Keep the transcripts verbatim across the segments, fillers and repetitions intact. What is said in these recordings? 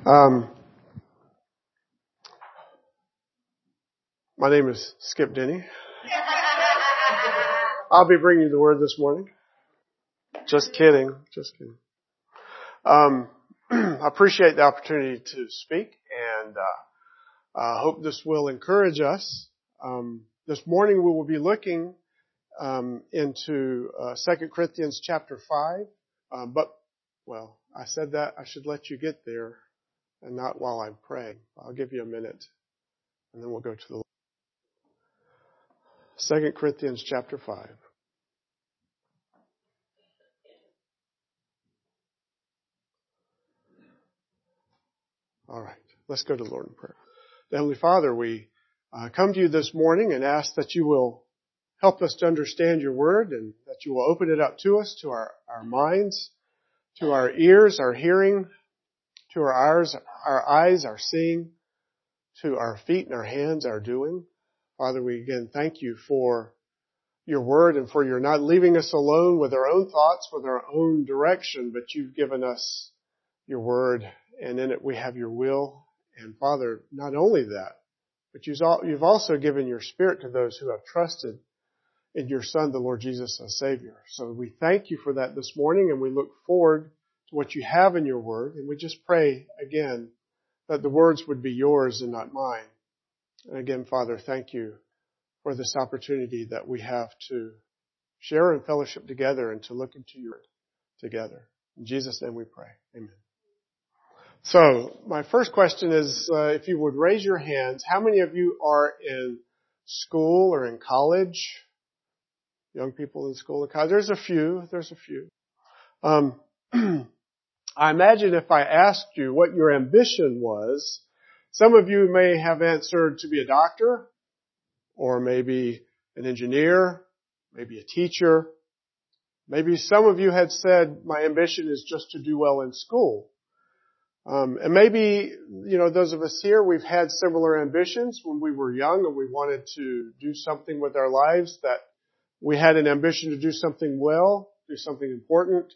Um, my name is Skip Denny. I'll be bringing you the word this morning. Just kidding. Just kidding. Um, I appreciate the opportunity to speak, and uh, I hope this will encourage us. Um, this morning we will be looking um, into uh, Second Corinthians chapter five. Um, but, well, I said that I should let you get there and not while I'm praying. I'll give you a minute, and then we'll go to the Second Corinthians chapter five. All right, let's go to the Lord in prayer. Heavenly Father, we uh, come to you this morning and ask that you will help us to understand your word and that you will open it up to us, to our, our minds, to our ears, our hearing, to our eyes, our eyes, our seeing, to our feet and our hands, our doing. Father, we again thank you for your word and for your not leaving us alone with our own thoughts, with our own direction, but you've given us your word, and in it we have your will. And Father, not only that, but you've also given your Spirit to those who have trusted in your Son, the Lord Jesus, as Savior. So we thank you for that this morning, and we look forward to what you have in your word. And we just pray again that the words would be yours and not mine. And again, Father, thank you for this opportunity that we have to share and fellowship together and to look into your word together. In Jesus' name we pray. Amen. So, my first question is, uh, if you would raise your hands, how many of you are in school or in college? Young people in school or college? There's a few. There's a few. Um, I imagine if I asked you what your ambition was, some of you may have answered to be a doctor, or maybe an engineer, maybe a teacher. Maybe some of you had said, my ambition is just to do well in school. Um, and maybe, you know, those of us here, we've had similar ambitions when we were young and we wanted to do something with our lives, that we had an ambition to do something well, do something important.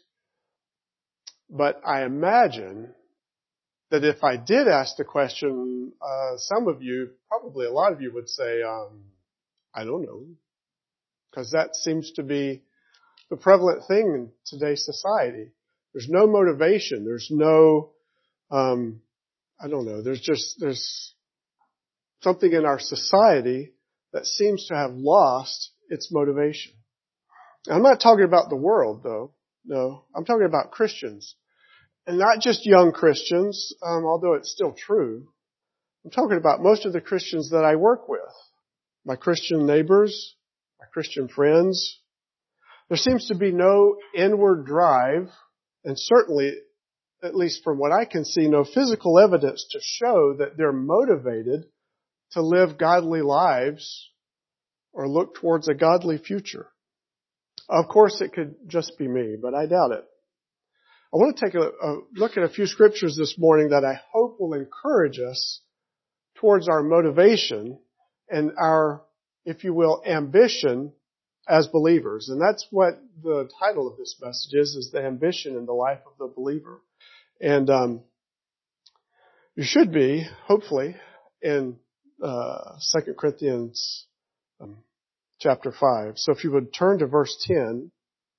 But I imagine that if I did ask the question, uh, some of you, probably a lot of you would say, um, I don't know. Because that seems to be the prevalent thing in today's society. There's no motivation. There's no Um, I don't know. There's just, there's something in our society that seems to have lost its motivation. I'm not talking about the world, though. No, I'm talking about Christians. And not just young Christians, um, although it's still true. I'm talking about most of the Christians that I work with. My Christian neighbors, my Christian friends. There seems to be no inward drive, and certainly at least from what I can see, no physical evidence to show that they're motivated to live godly lives or look towards a godly future. Of course, it could just be me, but I doubt it. I want to take a, a look at a few scriptures this morning that I hope will encourage us towards our motivation and our, if you will, ambition as believers. And that's what the title of this message is, is the ambition in the life of the believer. And um, you should be, hopefully, in uh, Second Corinthians um, chapter five. So if you would turn to verse ten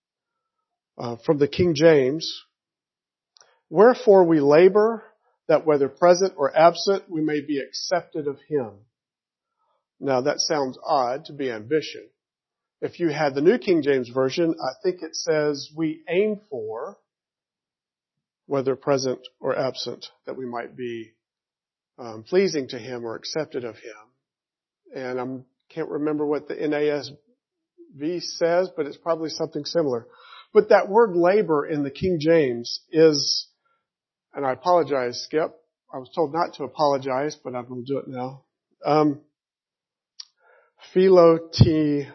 uh, from the King James. Wherefore we labor, that whether present or absent, we may be accepted of Him. Now that sounds odd to be ambition. If you had the New King James Version, I think it says we aim for, whether present or absent, that we might be um, pleasing to Him or accepted of Him. And I can't remember what the N A S B says, but it's probably something similar. But that word labor in the King James is, and I apologize, Skip. I was told not to apologize, but I'm going to do it now. Um, philotimeomai,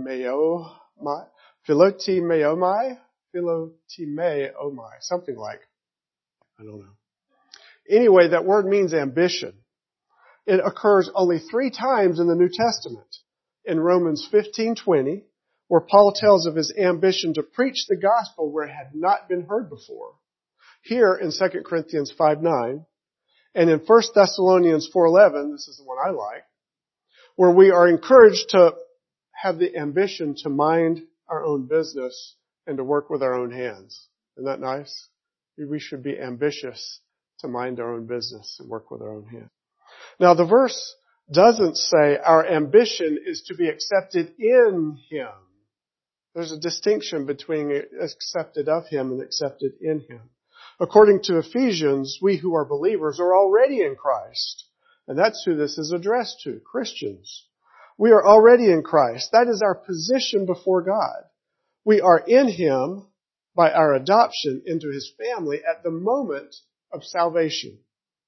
philotimeomai, philotimeomai, something like. I don't know. Anyway, that word means ambition. It occurs only three times in the New Testament. In Romans fifteen twenty, where Paul tells of his ambition to preach the gospel where it had not been heard before. Here in Second Corinthians five nine, And in First Thessalonians four eleven, this is the one I like, where we are encouraged to have the ambition to mind our own business and to work with our own hands. Isn't that nice? We should be ambitious to mind our own business and work with our own hands. Now the verse doesn't say our ambition is to be accepted in Him. There's a distinction between accepted of Him and accepted in Him. According to Ephesians, we who are believers are already in Christ. And that's who this is addressed to, Christians. We are already in Christ. That is our position before God. We are in Him by our adoption into His family at the moment of salvation.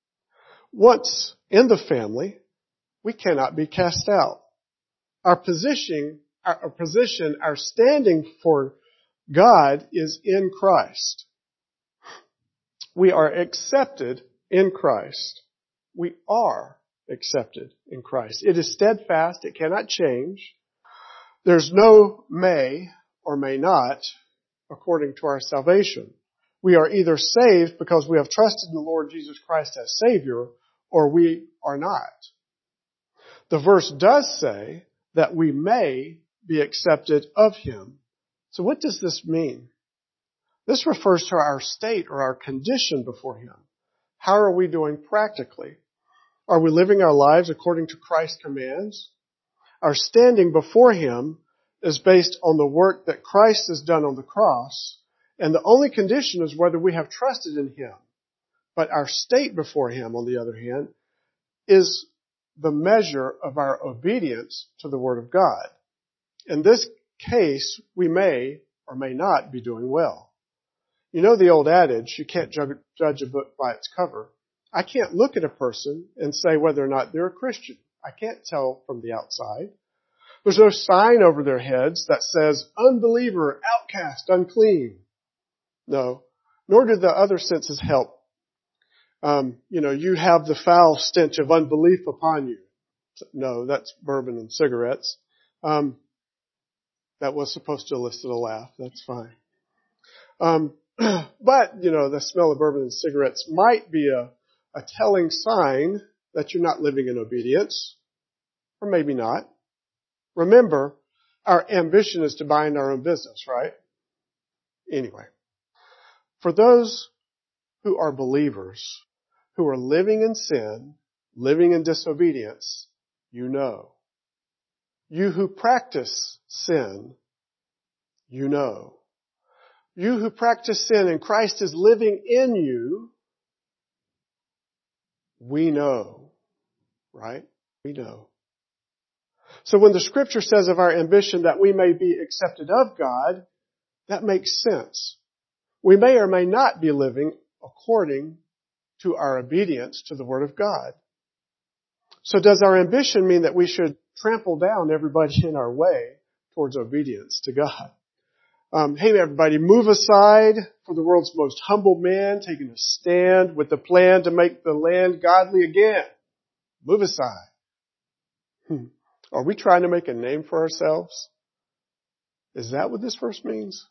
Once in the family, we cannot be cast out. Our position, our position, our standing for God is in Christ. We are accepted in Christ. We are accepted in Christ. It is steadfast. It cannot change. There's no may or may not according to our salvation. We are either saved because we have trusted in the Lord Jesus Christ as Savior, or we are not. The verse does say that we may be accepted of Him. So what does this mean? This refers to our state or our condition before Him. How are we doing practically? Are we living our lives according to Christ's commands? Our standing before Him is based on the work that Christ has done on the cross, and the only condition is whether we have trusted in Him. But our state before Him, on the other hand, is the measure of our obedience to the Word of God. In this case, we may or may not be doing well. You know the old adage, you can't judge a book by its cover. I can't look at a person and say whether or not they're a Christian. I can't tell from the outside. There's no sign over their heads that says, unbeliever, outcast, unclean. No, nor do the other senses help. Um, you know, you have the foul stench of unbelief upon you. No, that's bourbon and cigarettes. Um, that was supposed to elicit a laugh. That's fine. Um, but, you know, the smell of bourbon and cigarettes might be a, a telling sign that you're not living in obedience, or maybe not. Remember, our ambition is to mind our own business, right? Anyway, for those who are believers, who are living in sin, living in disobedience, you know. You who practice sin, you know. You who practice sin and Christ is living in you, we know, right? We know. So when the Scripture says of our ambition that we may be accepted of God, that makes sense. We may or may not be living according to our obedience to the Word of God. So does our ambition mean that we should trample down everybody in our way towards obedience to God? Um, hey everybody, move aside for the world's most humble man taking a stand with the plan to make the land godly again. Move aside. Hmm. Are we trying to make a name for ourselves? Is that what this verse means?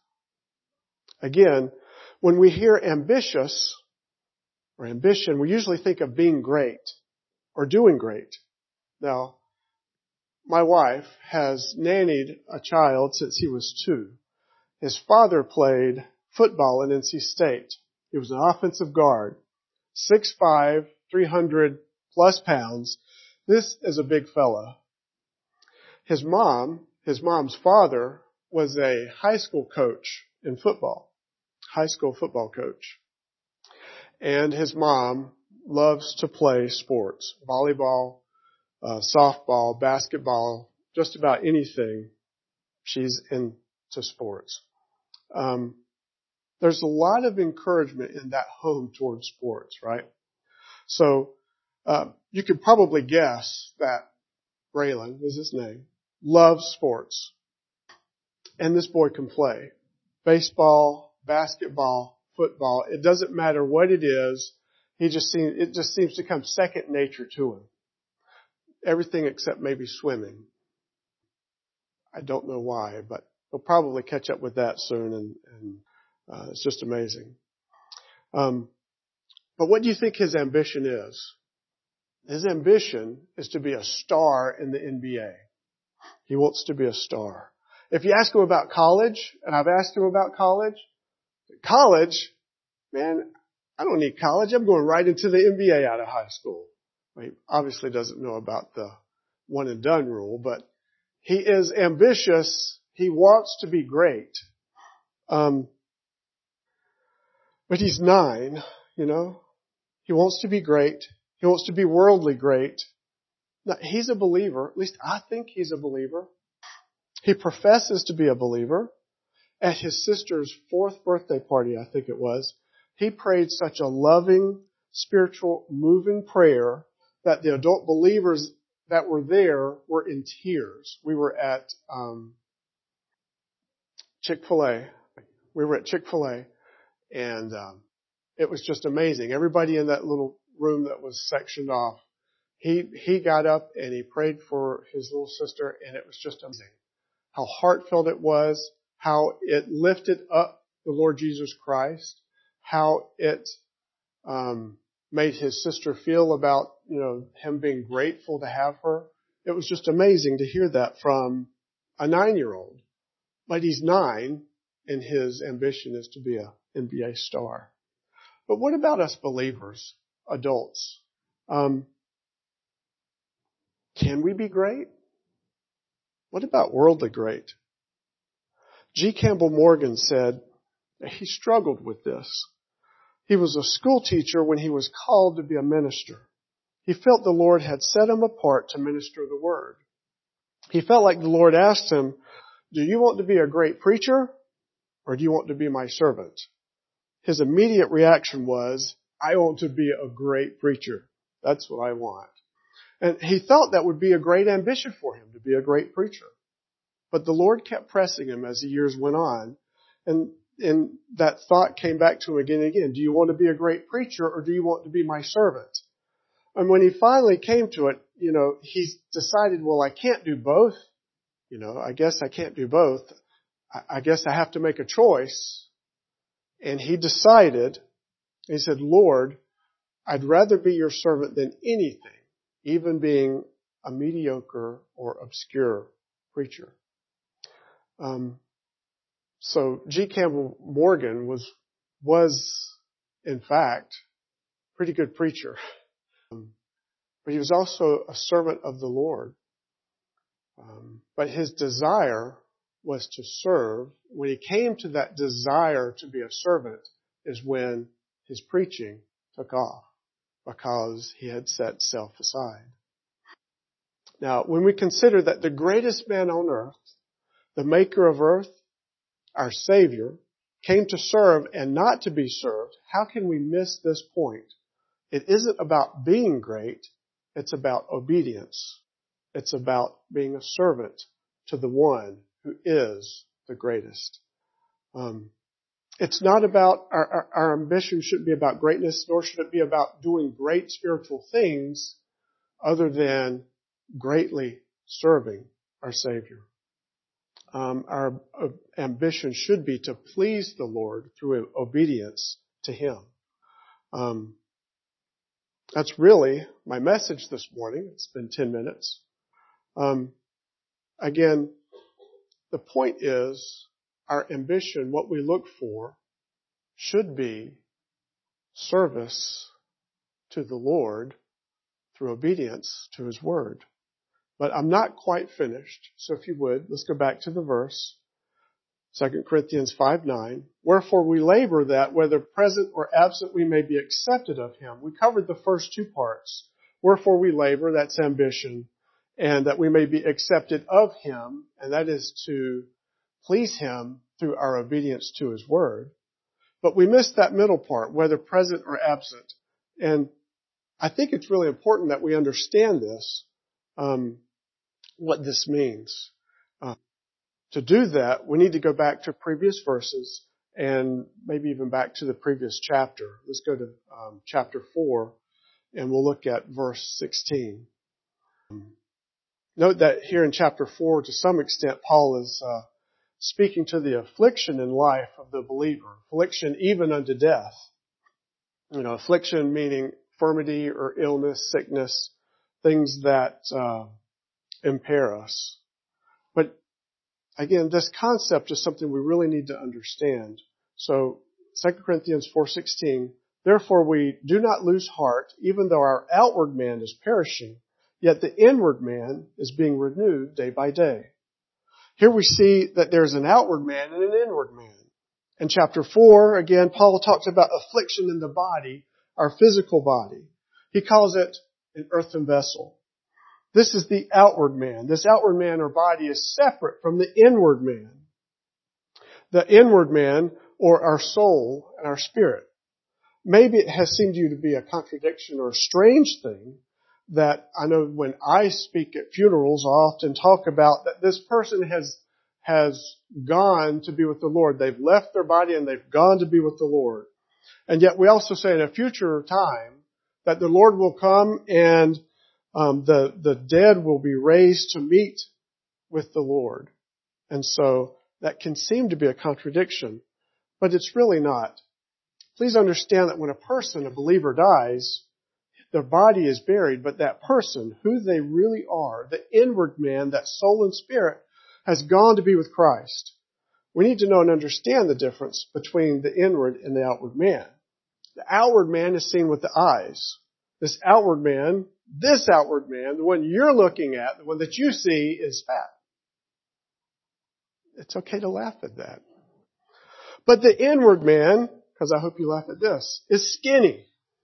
Again, when we hear ambitious or ambition, we usually think of being great or doing great. Now, my wife has nannied a child since he was two. His father played football at N C State. He was an offensive guard, six five, three hundred plus pounds. This is a big fella. His mom, his mom's father, was a high school coach in football, high school football coach. And his mom loves to play sports, volleyball, uh, softball, basketball, just about anything. She's into sports. Um, there's a lot of encouragement in that home towards sports, right? So uh, you could probably guess that Braylon is his name, loves sports. And this boy can play baseball, basketball, football. It doesn't matter what it is. He just seems, it just seems to come second nature to him. Everything except maybe swimming. I don't know why, but he'll probably catch up with that soon, and, and uh, it's just amazing. Um, But what do you think his ambition is? His ambition is to be a star in the N B A. He wants to be a star. If you ask him about college, and I've asked him about college, college, man, I don't need college. I'm going right into the N B A out of high school. Well, he obviously doesn't know about the one and done rule, but he is ambitious. He wants to be great. Um, but he's nine, you know. He wants to be great. He wants to be worldly great. Now, he's a believer. At least I think he's a believer. He professes to be a believer. At his sister's fourth birthday party, I think it was, he prayed such a loving, spiritual, moving prayer that the adult believers that were there were in tears. We were at um, Chick-fil-A. We were at Chick-fil-A, and um, it was just amazing. Everybody in that little room that was sectioned off, he he got up and he prayed for his little sister, and it was just amazing how heartfelt it was, how it lifted up the Lord Jesus Christ, how it um, made his sister feel about, you know, him being grateful to have her. It was just amazing to hear that from a nine-year-old. But he's nine, and his ambition is to be a N B A star. But what about us believers, adults? Um, can we be great? What about worldly great? G. Campbell Morgan said that he struggled with this. He was a school teacher when he was called to be a minister. He felt the Lord had set him apart to minister the word. He felt like the Lord asked him, do you want to be a great preacher, or do you want to be my servant? His immediate reaction was, I want to be a great preacher. That's what I want. And he thought that would be a great ambition for him, to be a great preacher. But the Lord kept pressing him as the years went on. And, and that thought came back to him again and again. Do you want to be a great preacher, or do you want to be my servant? And when he finally came to it, you know, he decided, well, I can't do both. You know, I guess I can't do both. I, I guess I have to make a choice. And he decided, he said, Lord, I'd rather be your servant than anything, even being a mediocre or obscure preacher. Um, so G. Campbell Morgan was, was in fact, a pretty good preacher. Um, but he was also a servant of the Lord. Um, but his desire was to serve. When he came to that desire to be a servant is when his preaching took off, because he had set self aside. Now, when we consider that the greatest man on earth, the maker of earth, our Savior, came to serve and not to be served, how can we miss this point? It isn't about being great. It's about obedience. It's about being a servant to the one who is the greatest. Um, it's not about, our, our, our ambition shouldn't be about greatness, nor should it be about doing great spiritual things other than greatly serving our Savior. Um, our uh, ambition should be to please the Lord through obedience to Him. Um, that's really my message this morning. It's been ten minutes. Um, again, the point is our ambition, what we look for, should be service to the Lord through obedience to His Word. But I'm not quite finished, so if you would, let's go back to the verse. Second Corinthians five nine. Wherefore we labor that, whether present or absent, we may be accepted of Him. We covered the first two parts. Wherefore we labor, that's ambition, and that we may be accepted of Him, and that is to please Him through our obedience to His Word. But we missed that middle part, whether present or absent. And I think it's really important that we understand this, um, what this means. Uh, to do that, we need to go back to previous verses and maybe even back to the previous chapter. Let's go to um, chapter four, and we'll look at verse sixteen. Um, note that here in chapter four, to some extent, Paul is uh, speaking to the affliction in life of the believer, affliction even unto death. You know, affliction meaning infirmity or illness, sickness, things that uh, impair us. But again, this concept is something we really need to understand. So, Second Corinthians four sixteen, therefore we do not lose heart, even though our outward man is perishing, yet the inward man is being renewed day by day. Here we see that there's an outward man and an inward man. In chapter four, again, Paul talks about affliction in the body, our physical body. He calls it an earthen vessel. This is the outward man. This outward man or body is separate from the inward man. The inward man, or our soul and our spirit. Maybe it has seemed to you to be a contradiction or a strange thing that I know when I speak at funerals, I often talk about that this person has has gone to be with the Lord. They've left their body and they've gone to be with the Lord. And yet we also say in a future time that the Lord will come and um, the, the dead will be raised to meet with the Lord. And so that can seem to be a contradiction, but it's really not. Please understand that when a person, a believer, dies, their body is buried, but that person, who they really are, the inward man, that soul and spirit, has gone to be with Christ. We need to know and understand the difference between the inward and the outward man. The outward man is seen with the eyes. This outward man, this outward man, the one you're looking at, the one that you see, is fat. It's okay to laugh at that. But the inward man, because I hope you laugh at this, is skinny.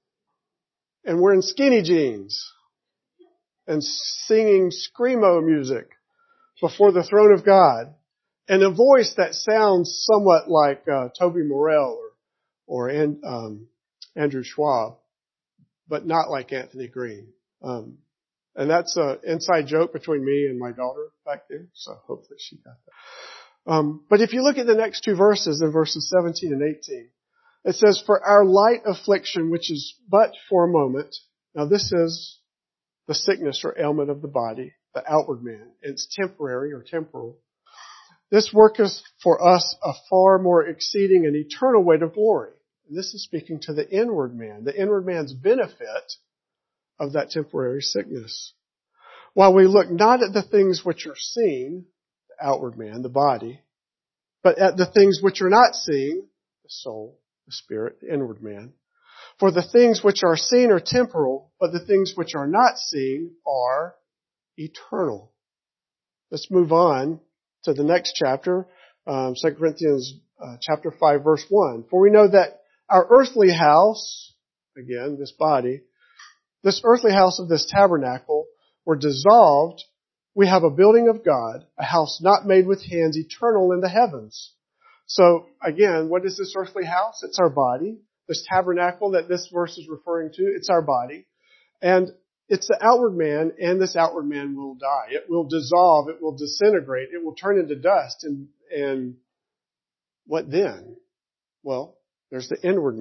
And wearing skinny jeans. And singing screamo music before the throne of God. And a voice that sounds somewhat like uh, Toby Morrell or, or um, Andrew Schwab, but not like Anthony Green. Um, and that's an inside joke between me and my daughter back there, so hopefully she got that. Um, but if you look at the next two verses, in verses seventeen and eighteen, it says, for our light affliction, which is but for a moment. Now this is the sickness or ailment of the body, the outward man. It's temporary or temporal. This worketh for us a far more exceeding and eternal weight of glory. And this is speaking to the inward man, the inward man's benefit of that temporary sickness. While we look not at the things which are seen, the outward man, the body, but at the things which are not seen, the soul, the spirit, the inward man. For the things which are seen are temporal, but the things which are not seen are eternal. Let's move on to the next chapter, um, Second Corinthians uh, chapter five, verse one. For we know that our earthly house, again, this body, this earthly house of this tabernacle were dissolved. We have a building of God, a house not made with hands, eternal in the heavens. So again, what is this earthly house? It's our body. This tabernacle that this verse is referring to, it's our body. And it's the outward man, and this outward man will die. It will dissolve. It will disintegrate. It will turn into dust. And, and what then? Well, there's the inward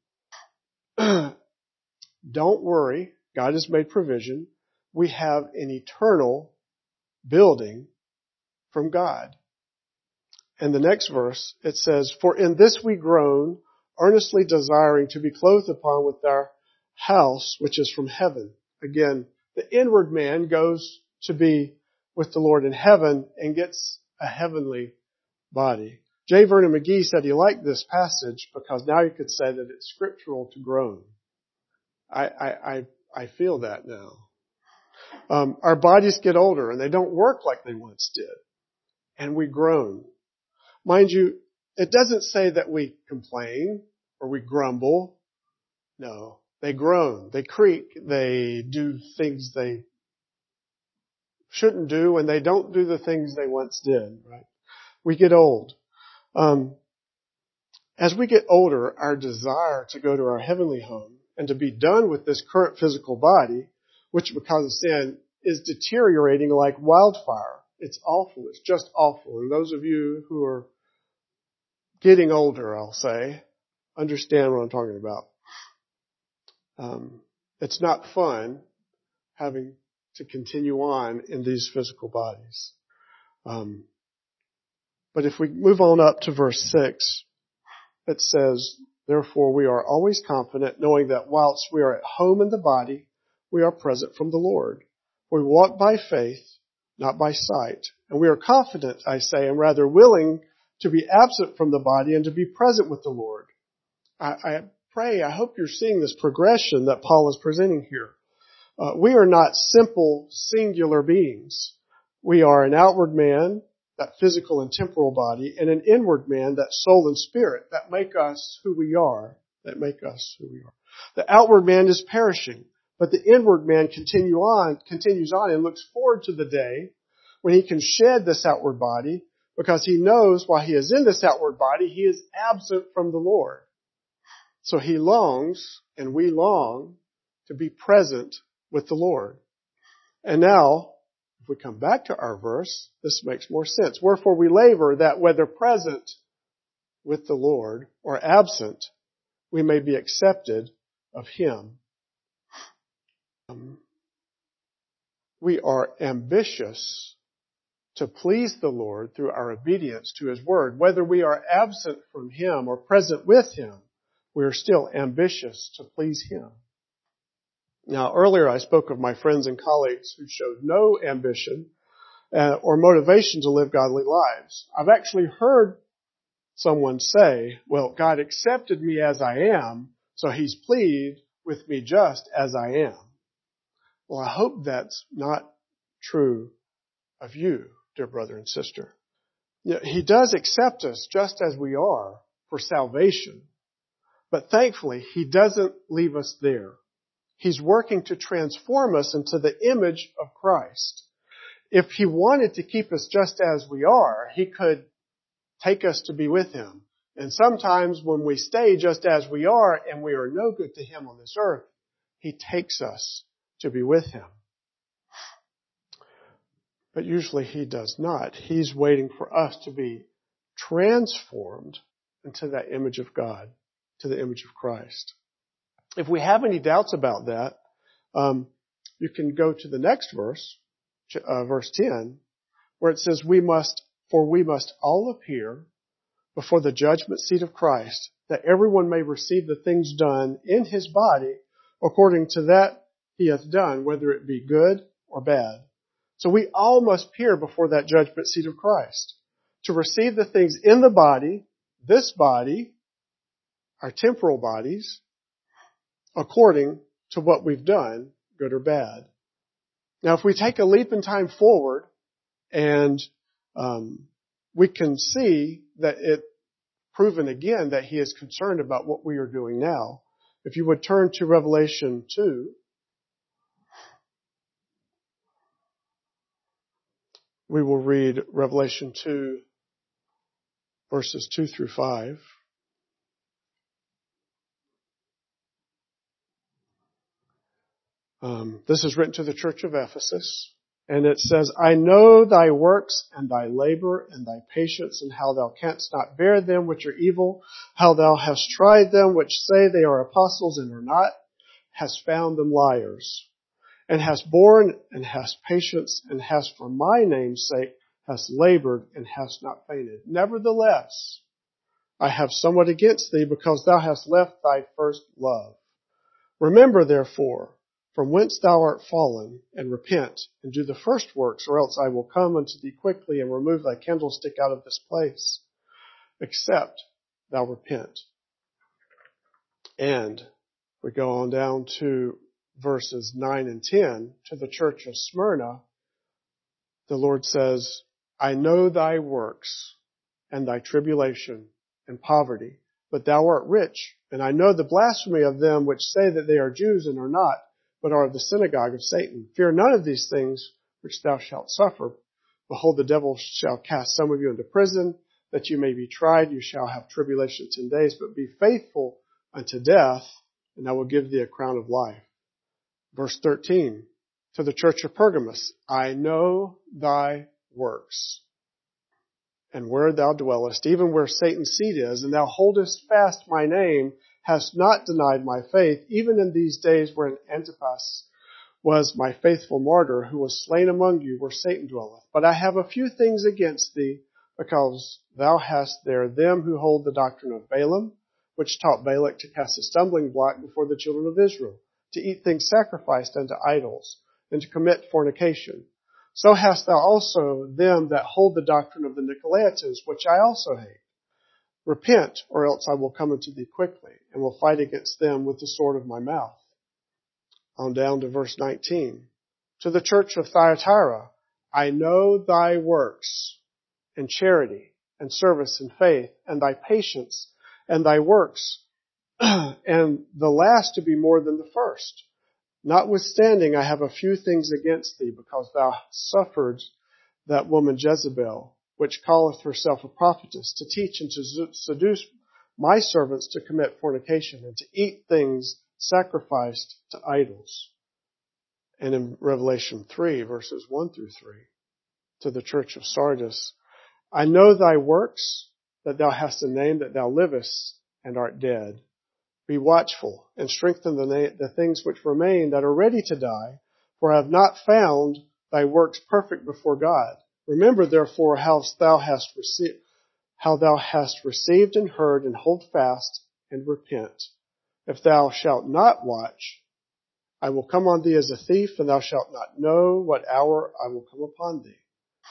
man. Don't worry. God has made provision. We have an eternal building from God. And the next verse, it says, for in this we groan, earnestly desiring to be clothed upon with our house, which is from heaven. Again, the inward man goes to be with the Lord in heaven and gets a heavenly body. J. Vernon McGee said he liked this passage because now you could say that it's scriptural to groan. I, I, I, I feel that now. Um, our bodies get older and they don't work like they once did. And we groan. Mind you, it doesn't say that we complain or we grumble. No. They groan, they creak, they do things they shouldn't do, and they don't do the things they once did, right? We get old. Um, as we get older, our desire to go to our heavenly home and to be done with this current physical body, which because of sin is deteriorating like wildfire. It's awful. It's just awful. And those of you who are getting older, I'll say, understand what I'm talking about. Um, it's not fun having to continue on in these physical bodies. Um, but if we move on up to verse six, it says, Therefore we are always confident, knowing that whilst we are at home in the body, we are present from the Lord. We walk by faith, not by sight. And we are confident, I say, and rather willing to be absent from the body and to be present with the Lord. I, I pray, I hope you're seeing this progression that Paul is presenting here. Uh, we are not simple, singular beings. We are an outward man, that physical and temporal body, and an inward man, that soul and spirit, that make us who we are, that make us who we are. The outward man is perishing, but the inward man continue on, continues on and looks forward to the day when he can shed this outward body, because he knows while he is in this outward body, he is absent from the Lord. So he longs, and we long, to be present with the Lord. And now, if we come back to our verse, this makes more sense. Wherefore we labor that whether present with the Lord or absent, we may be accepted of Him. Um, we are ambitious to please the Lord through our obedience to His Word. Whether we are absent from Him or present with Him, we are still ambitious to please Him. Now, earlier I spoke of my friends and colleagues who showed no ambition uh, or motivation to live godly lives. I've actually heard someone say, well, God accepted me as I am, so He's pleased with me just as I am. Well, I hope that's not true of you, dear brother and sister. You know, He does accept us just as we are for salvation, but thankfully He doesn't leave us there. He's working to transform us into the image of Christ. If He wanted to keep us just as we are, He could take us to be with Him. And sometimes when we stay just as we are and we are no good to Him on this earth, He takes us to be with Him. But usually He does not. He's waiting for us to be transformed into that image of God, to the image of Christ. If we have any doubts about that, um, you can go to the next verse, uh, verse ten, where it says, "We must, for we must all appear before the judgment seat of Christ, that everyone may receive the things done in his body according to that he hath done, whether it be good or bad." So we all must appear before that judgment seat of Christ to receive the things in the body, this body, our temporal bodies, according to what we've done, good or bad. Now, if we take a leap in time forward, and um, we can see that it proven again that He is concerned about what we are doing now. If you would turn to Revelation two, we will read Revelation two, verses two through five. Um, this is written to the church of Ephesus, and it says, "I know thy works and thy labor and thy patience, and how thou canst not bear them which are evil, how thou hast tried them which say they are apostles and are not, hast found them liars, and hast borne and hast patience, and hast for my name's sake hast labored and hast not fainted. Nevertheless, I have somewhat against thee, because thou hast left thy first love. Remember therefore from whence thou art fallen, and repent, and do the first works, or else I will come unto thee quickly, and remove thy candlestick out of this place, except thou repent." And we go on down to verses nine and ten, to the church of Smyrna. The Lord says, "I know thy works, and thy tribulation, and poverty, but thou art rich, and I know the blasphemy of them which say that they are Jews and are not, but are of the synagogue of Satan. Fear none of these things which thou shalt suffer. Behold, the devil shall cast some of you into prison, that you may be tried. You shall have tribulation ten days, but be faithful unto death, and I will give thee a crown of life." Verse thirteen, to the church of Pergamos, "I know thy works, and where thou dwellest, even where Satan's seat is, and thou holdest fast my name, hast not denied my faith, even in these days wherein Antipas was my faithful martyr, who was slain among you where Satan dwelleth. But I have a few things against thee, because thou hast there them who hold the doctrine of Balaam, which taught Balak to cast a stumbling block before the children of Israel, to eat things sacrificed unto idols, and to commit fornication. So hast thou also them that hold the doctrine of the Nicolaitans, which I also hate. Repent, or else I will come unto thee quickly, and will fight against them with the sword of my mouth. On down to verse nineteen. To the church of Thyatira, I know thy works, and charity, and service, and faith, and thy patience, and thy works, and the last to be more than the first. Notwithstanding, I have a few things against thee, because thou suffered that woman Jezebel, which calleth herself a prophetess, to teach and to seduce my servants to commit fornication, and to eat things sacrificed to idols. And in Revelation three, verses one through three, to the church of Sardis, I know thy works, that thou hast a name, that thou livest and art dead. Be watchful, and strengthen the, na- the things which remain that are ready to die, for I have not found thy works perfect before God. Remember therefore how thou hast received, how thou hast received and heard, and hold fast and repent. If thou shalt not watch, I will come on thee as a thief, and thou shalt not know what hour I will come upon thee.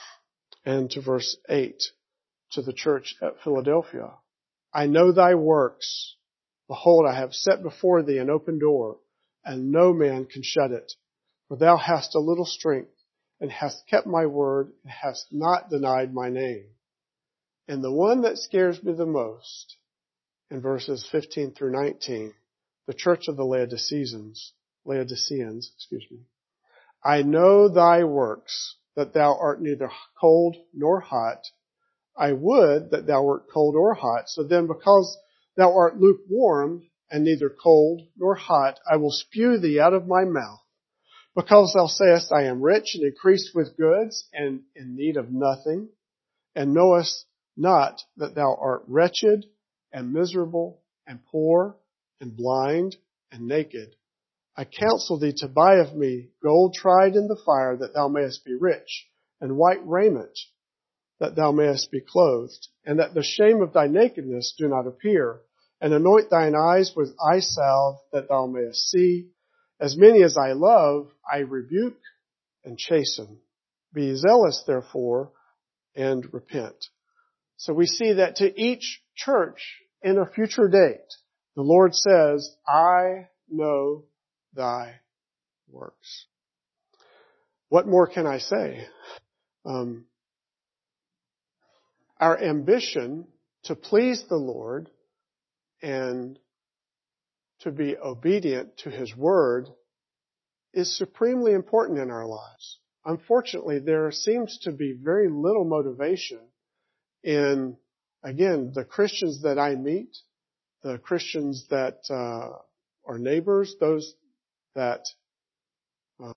And to verse eight, to the church at Philadelphia, I know thy works. Behold, I have set before thee an open door, and no man can shut it. For thou hast a little strength, and hast kept my word, and hast not denied my name. And the one that scares me the most, in verses fifteen through nineteen, the church of the Laodiceans, Laodiceans, excuse me. I know thy works, that thou art neither cold nor hot. I would that thou wert cold or hot. So then, because thou art lukewarm, and neither cold nor hot, I will spew thee out of my mouth. Because thou sayest, I am rich and increased with goods, and in need of nothing, and knowest not that thou art wretched, and miserable, and poor, and blind, and naked. I counsel thee to buy of me gold tried in the fire, that thou mayest be rich, and white raiment, that thou mayest be clothed, and that the shame of thy nakedness do not appear, and anoint thine eyes with eye salve, that thou mayest see. As many as I love, I rebuke and chasten. Be zealous, therefore, and repent. So we see that to each church in a future date, the Lord says, I know thy works. What more can I say? Um, our ambition to please the Lord and to be obedient to His Word is supremely important in our lives. Unfortunately, there seems to be very little motivation in, again, the Christians that I meet, the Christians that uh, are neighbors, those that uh,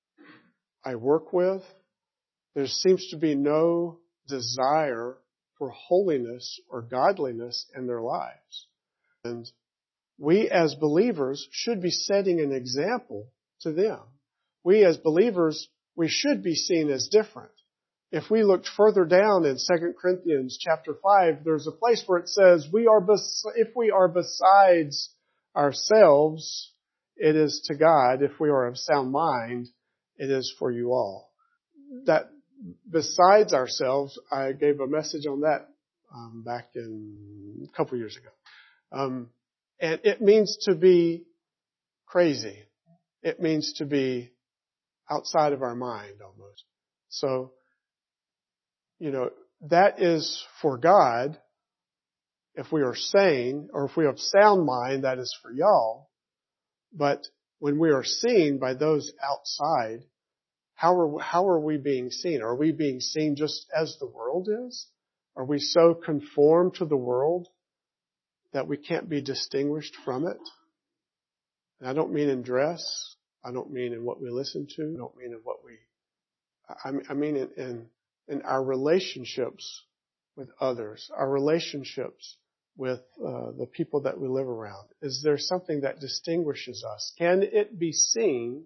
I work with. There seems to be no desire for holiness or godliness in their lives. And we as believers should be setting an example to them. We as believers, we should be seen as different. If we looked further down in Second Corinthians chapter five, there's a place where it says, "We are bes- if we are besides ourselves, it is to God. If we are of sound mind, it is for you all." That besides ourselves, I gave a message on that um, back in a couple years ago. Um, and it means to be crazy. It means to be outside of our mind almost. So, you know, that is for God. If we are sane, or if we have sound mind, that is for y'all. But when we are seen by those outside, how are, how are we being seen? Are we being seen just as the world is? Are we so conformed to the world that we can't be distinguished from it? And I don't mean in dress. I don't mean in what we listen to. I don't mean in what we, I mean in, in, in our relationships with others, our relationships with uh, the people that we live around. Is there something that distinguishes us? Can it be seen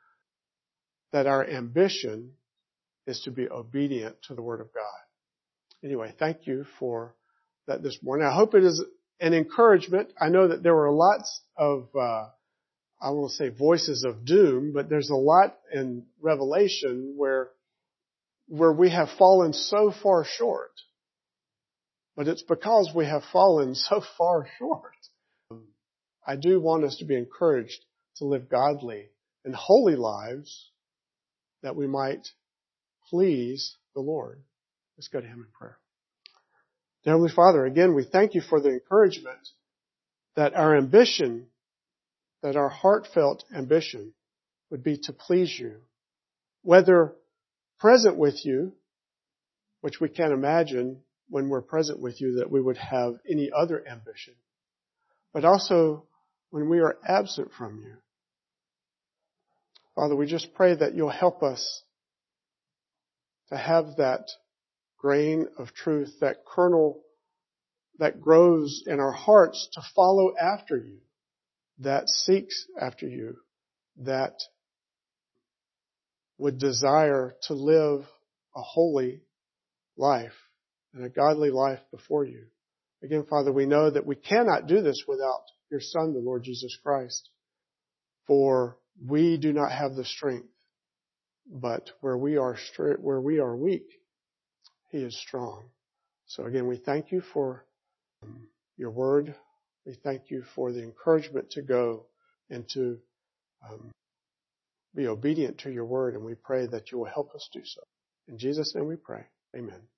that our ambition is to be obedient to the Word of God? Anyway, thank you for that this morning. I hope it is and encouragement. I know that there were lots of, uh, I won't say voices of doom, but there's a lot in Revelation where, where we have fallen so far short. But it's because we have fallen so far short. I do want us to be encouraged to live godly and holy lives that we might please the Lord. Let's go to Him in prayer. Dear Heavenly Father, again, we thank You for the encouragement that our ambition, that our heartfelt ambition would be to please You, whether present with You, which we can't imagine when we're present with You that we would have any other ambition, but also when we are absent from You. Father, we just pray that You'll help us to have that grain of truth, that kernel that grows in our hearts to follow after You, that seeks after You, that would desire to live a holy life and a godly life before You. Again, Father, we know that we cannot do this without Your Son, the Lord Jesus Christ, for we do not have the strength, but where we are where we are weak, He is strong. So again, we thank You for Your word. We thank You for the encouragement to go and to um, be obedient to Your word, and we pray that You will help us do so. In Jesus' name we pray. Amen.